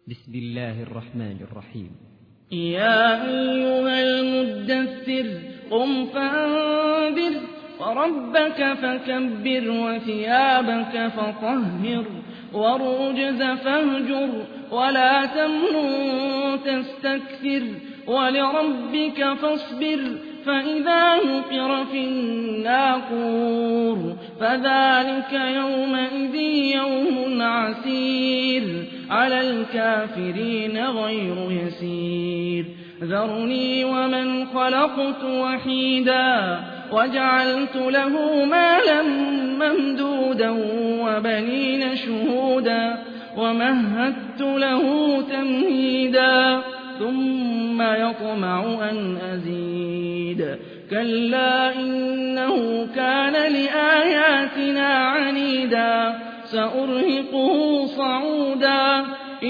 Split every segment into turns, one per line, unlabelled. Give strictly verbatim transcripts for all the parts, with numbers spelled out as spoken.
بسم الله الرحمن الرحيم.
يا أيها المدثر قم فأنذر وربك فكبر وثيابك فطهر والرجز فاهجر ولا تمنن تستكثر ولربك فاصبر فإذا نقر في الناقور فذلك يومئذ يوم عسير على الكافرين غير يسير. ذرني ومن خلقت وحيدا وجعلت له مالا ممدودا وبنين شهودا ومهدت له تمهيدا ثم يطمع أن أزيد كلا إنه كان لآياتنا عنيدا سأرهقه صعودا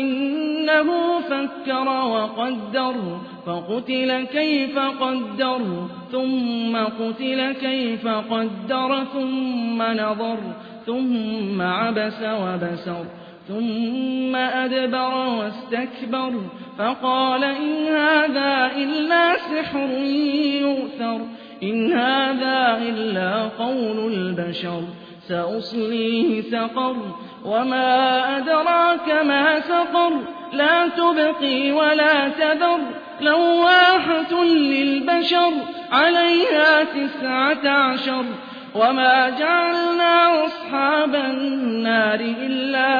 إنه فكر وقدر فقتل كيف قدر ثم قتل كيف قدر ثم نظر ثم عبس وبسر ثم أدبر واستكبر فقال إن هذا إلا سحر يؤثر إن هذا إلا قول البشر سأصليه سقر وما أدراك ما سقر لا تبقي ولا تذر لواحة للبشر عليها تسعة عشر وما جعلنا أصحاب النار إلا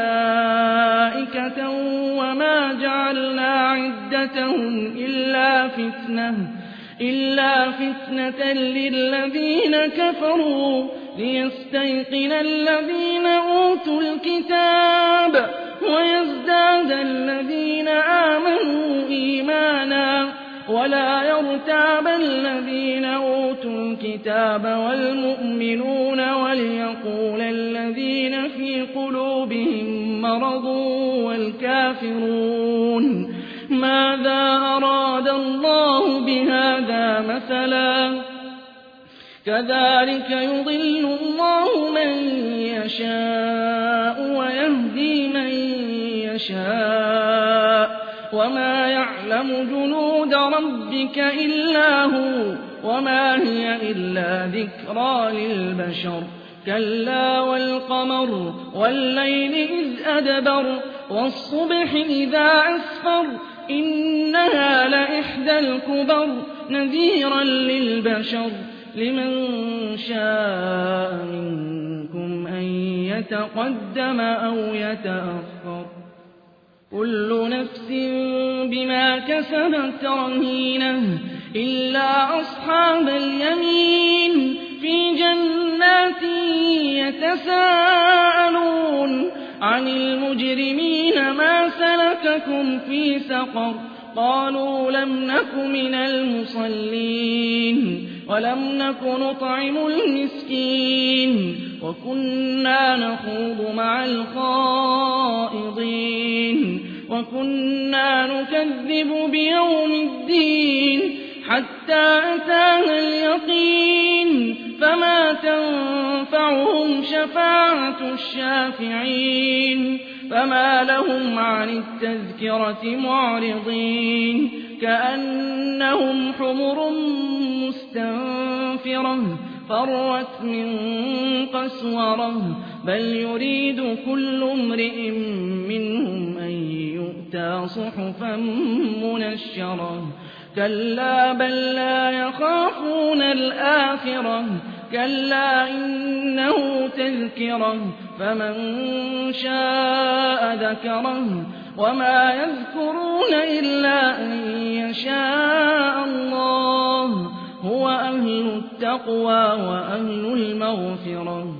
ملائكة وما جعلنا عدتهم إلا فتنة إلا فتنة للذين كفروا ليستيقن الذين أوتوا الكتاب ويزداد الذين آمنوا إيمانا ولا يرتاب الذين أوتوا الكتاب والمؤمنون وليقول الذين في قلوبهم مرض والكافرون ماذا أراد الله بهذا مثلا كذلك يضل الله من يشاء ويهدي من يشاء وما يعلم جنود ربك إلا هو وما هي إلا ذكرى للبشر كلا والقمر والليل إذ أدبر والصبح إذا أسفر إنها لإحدى الكبر نذيرا للبشر لمن شاء منكم أن يتقدم أو يتأخر كل نفس بما كسبت رهينة إلا أصحاب اليمين في جنات يتساءلون عن المجرمين ما سلككم في سقر قالوا لم نك من المصلين ولم نك نطعم المسكين وكنا نخوض مع الخائضين وكنا نكذب بيوم الدين حتى أتانا اليقين فما تنفعهم شفاعة الشافعين فما لهم عن التذكرة معرضين كأنهم حمر مستنفرة فرت من قسورة بل يريد كل امرئ منهم أن يؤتى صحفا منشرة كلا بل لا يخافون الآخرة كلا إنه تذكرة فمن شاء ذكره وما يذكرون إلا أن يشاء الله هو أهل التقوى وأهل المغفرة